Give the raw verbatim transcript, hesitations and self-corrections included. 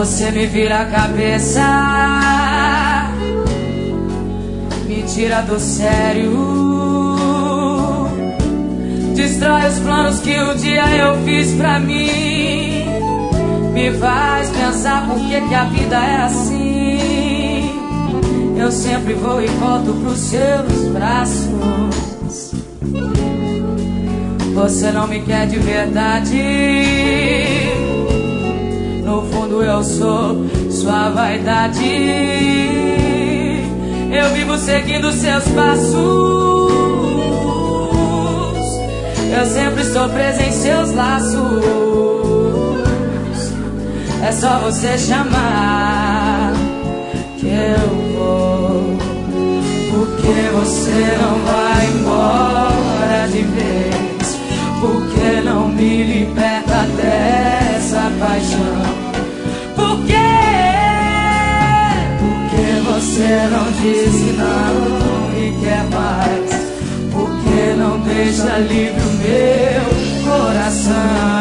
Você me vira a cabeça, me tira do sério, destrói os planos que um dia eu fiz pra mim. Me faz pensar por que que a vida é assim. Eu sempre vou e volto pros seus braços. Você não me quer de verdade. No fundo eu sou sua vaidade. Eu vivo seguindo seus passos. Eu sempre estou preso em seus laços. É só você chamar que eu vou. Porque você não vai embora de vez? Porque não me liberta dessa paixão? Por quê? Porque você não diz que não e quer mais? Porque não deixa livre o meu coração?